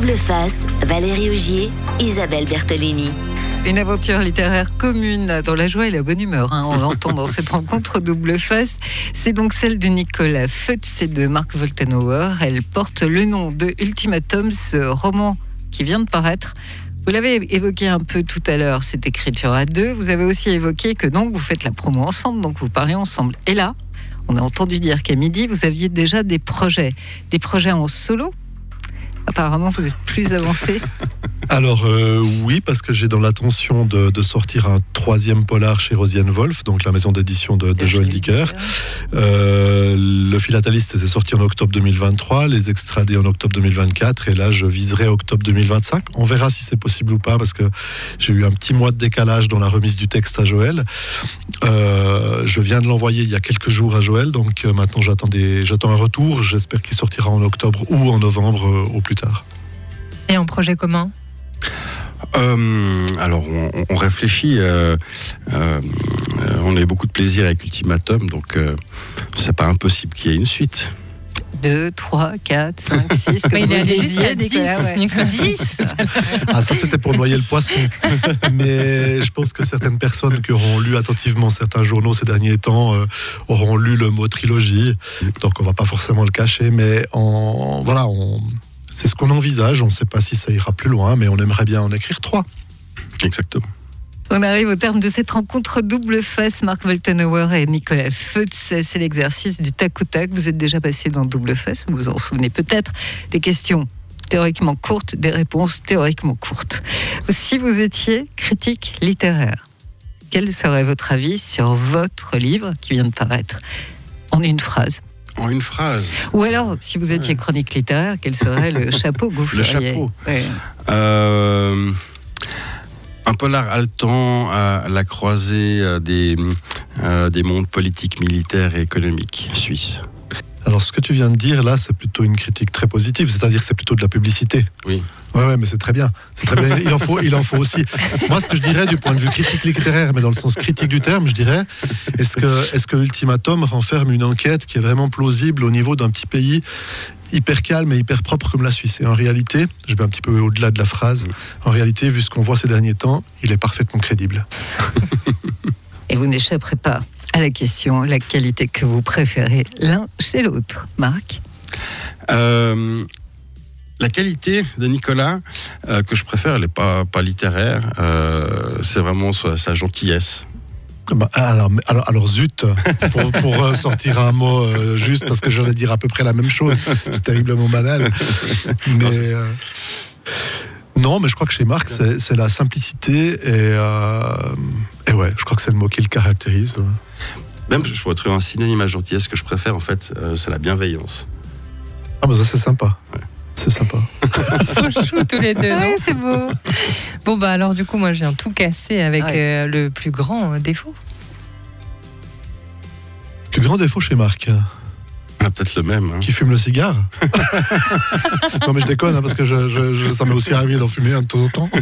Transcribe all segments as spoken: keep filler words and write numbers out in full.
Double Face, Valérie Augier, Isabelle Bertolini. Une aventure littéraire commune dans la joie et la bonne humeur, hein, on l'entend dans cette rencontre Double Face. C'est donc celle de Nicolas Feutz et de Marc Woltenhauer. Elle porte le nom de Ultimatum, ce roman qui vient de paraître. Vous l'avez évoqué un peu tout à l'heure, cette écriture à deux. Vous avez aussi évoqué que donc vous faites la promo ensemble, donc vous parlez ensemble. Et là, on a entendu dire qu'à midi, vous aviez déjà des projets, des projets en solo. Apparemment, vous êtes plus avancé. Alors euh, oui, parce que j'ai dans l'intention de, de sortir un troisième polar chez Rosienne Wolf, donc la maison d'édition de, de Joël Dicker. Euh, le Philateliste s'est sorti en octobre deux mille vingt-trois, les Extradés en octobre deux mille vingt-quatre, et là je viserai octobre deux mille vingt-cinq. On verra si c'est possible ou pas, parce que j'ai eu un petit mois de décalage dans la remise du texte à Joël. Euh, je viens de l'envoyer il y a quelques jours à Joël, donc euh, maintenant j'attends, des, j'attends un retour. J'espère qu'il sortira en octobre ou en novembre euh, au plus tard. Et en projet commun ? Euh, alors on, on réfléchit, euh, euh, on a eu beaucoup de plaisir avec Ultimatum, donc euh, c'est pas impossible qu'il y ait une suite. deux, trois, quatre, cinq, six, comme vous le disiez, Nicolas. dix Ah, ça c'était pour noyer le poisson. Mais je pense que certaines personnes qui auront lu attentivement certains journaux ces derniers temps euh, auront lu le mot trilogie, donc on va pas forcément le cacher, mais en, voilà, on... c'est ce qu'on envisage. On ne sait pas si ça ira plus loin, mais on aimerait bien en écrire trois. Exactement. On arrive au terme de cette rencontre Double Face, Marc Woltenhauer et Nicolas Feutz. C'est l'exercice du tac au tac. Vous êtes déjà passé dans Double Face, vous vous en souvenez peut-être. Des questions théoriquement courtes, des réponses théoriquement courtes. Si vous étiez critique littéraire, quel serait votre avis sur votre livre qui vient de paraître ? En une phrase. En une phrase. Ou alors, si vous étiez chronique littéraire, quel serait le chapeau que vous feriez ? Le chapeau. Ouais. Euh, un polar haletant à la croisée des, euh, des mondes politiques, militaires et économiques suisses. Alors, ce que tu viens de dire, là, c'est plutôt une critique très positive, c'est-à-dire que c'est plutôt de la publicité. Oui. Ouais, ouais, mais c'est très bien. C'est très bien. Il en faut, il en faut aussi. Moi, ce que je dirais du point de vue critique littéraire, mais dans le sens critique du terme, je dirais, est-ce que, est-ce que Ultimatum renferme une enquête qui est vraiment plausible au niveau d'un petit pays hyper calme et hyper propre comme la Suisse ? Et en réalité, je vais un petit peu au-delà de la phrase, en réalité, vu ce qu'on voit ces derniers temps, il est parfaitement crédible. Et vous n'échapperez pas à la question, la qualité que vous préférez l'un chez l'autre. Marc ? euh, La qualité de Nicolas, euh, que je préfère, elle n'est pas, pas littéraire, euh, c'est vraiment sa, sa gentillesse. Bah, alors, alors, alors zut, pour, pour euh, sortir un mot euh, juste, parce que j'allais dire à peu près la même chose, c'est terriblement banal. Mais... Non, c'est euh, non, mais je crois que chez Marc, c'est, c'est la simplicité et, euh, et ouais, je crois que c'est le mot qui le caractérise. Ouais. Même, je pourrais trouver un synonyme à gentillesse que je préfère, en fait, euh, c'est la bienveillance. Ah, bah ça, c'est sympa. Ouais. C'est sympa. Ils sont choux tous les deux, non ? Ouais, c'est beau. Bon, bah alors, du coup, moi, je viens tout casser avec Ouais. euh, le plus grand euh, défaut. Plus grand défaut chez Marc, Ah, peut-être le même. Hein. qui fume le cigare. Non, mais je déconne, hein, parce que je, je, je, ça m'est aussi arrivé d'en fumer un de temps en temps.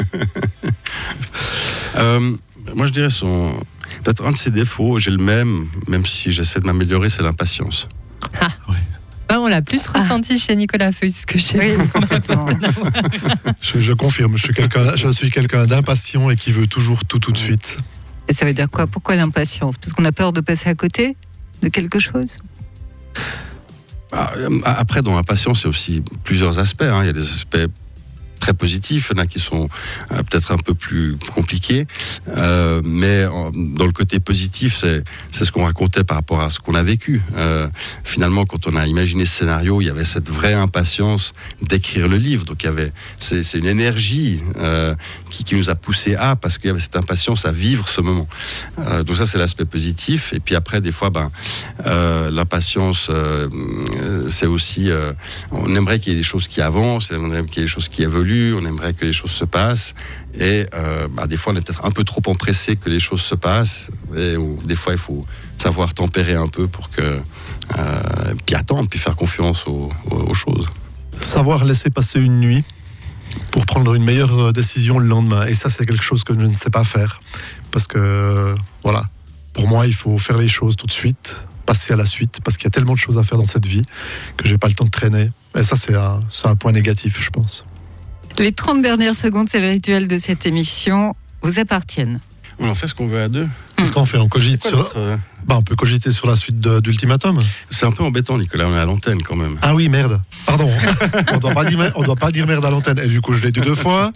Euh, moi, je dirais son... Peut-être un de ses défauts, j'ai le même, même si j'essaie de m'améliorer, c'est l'impatience. Ah. Oui. Bah, on l'a plus ressenti chez Nicolas Feutz que chez Oui, vous. complètement. Je, je confirme, je suis, quelqu'un, je suis quelqu'un d'impatient et qui veut toujours tout tout de suite. Et ça veut dire quoi ? Pourquoi l'impatience ? Parce qu'on a peur de passer à côté de quelque chose ? Ah, après, dans l'impatience, il y a aussi plusieurs aspects. Hein. Il y a des aspects très positifs, il y en a qui sont euh, peut-être un peu plus compliqués, euh, mais en, dans le côté positif, c'est, c'est ce qu'on racontait par rapport à ce qu'on a vécu. Euh, finalement, quand on a imaginé ce scénario, il y avait cette vraie impatience d'écrire le livre, donc il y avait, c'est, c'est une énergie euh, qui, qui nous a poussé à, parce qu'il y avait cette impatience à vivre ce moment. Euh, donc ça, c'est l'aspect positif, et puis après, des fois, ben, euh, l'impatience, euh, c'est aussi, euh, on aimerait qu'il y ait des choses qui avancent, on aimerait qu'il y ait des choses qui évoluent, on aimerait que les choses se passent, et euh, bah, des fois on est peut-être un peu trop empressé que les choses se passent, et ou, des fois il faut savoir tempérer un peu pour que euh, puis attendre, puis faire confiance aux, aux, aux choses. Savoir laisser passer une nuit pour prendre une meilleure décision le lendemain, et ça c'est quelque chose que je ne sais pas faire, parce que euh, voilà, pour moi il faut faire les choses tout de suite, passer à la suite, parce qu'il y a tellement de choses à faire dans cette vie que j'ai pas le temps de traîner. Et ça, c'est un, c'est un point négatif, je pense. Les trente dernières secondes, c'est le rituel de cette émission, vous appartiennent. On en fait ce qu'on veut à deux. Qu'est-ce qu'on fait? On cogite C'est quoi sur... notre, euh, Bah, on peut cogiter sur la suite de- d'Ultimatum. C'est un peu embêtant, Nicolas, on est à l'antenne quand même. Ah oui, merde. Pardon. on doit pas dire, mer- on doit pas dire merde à l'antenne. Et du coup, je l'ai dit deux fois.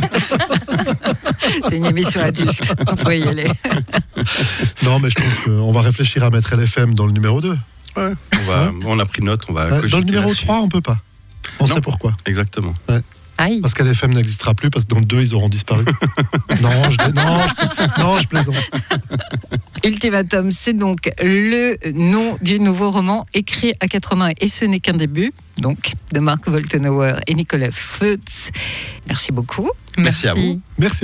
C'est une émission adulte, vous pouvez y aller. Non, mais je pense qu'on va réfléchir à mettre L F M dans le numéro deux. Ouais. On, va, on a pris note, on va Ouais, cogiter dans le numéro là-dessus. trois, on peut pas. On Non. sait pourquoi. Exactement. Aïe. Parce qu'L F M n'existera plus, parce que dans le deux, ils auront disparu. non, je, non, je, non, je plaisante. Ultimatum, c'est donc le nom du nouveau roman écrit à quatre mains, et ce n'est qu'un début, donc, de Mark Woltenauer et Nicolas Feutz. Merci beaucoup. Merci à vous. Merci.